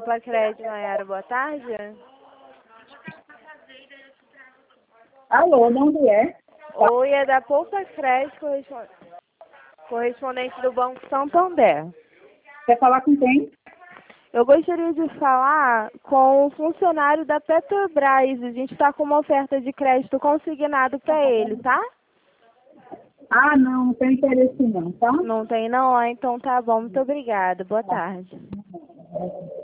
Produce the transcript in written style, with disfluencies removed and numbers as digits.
Poupa Crédito, Nayara, boa tarde. Alô, de onde é? Oi, é da Poupa Crédito, correspondente do Banco Santander. Quer falar com quem? Eu gostaria de falar com o funcionário da Petrobras. A gente está com uma oferta de crédito consignado para ele, tá? Ah, não tem interesse não, tá? Não tem não? Ah, então tá bom. Muito obrigada. Boa tarde.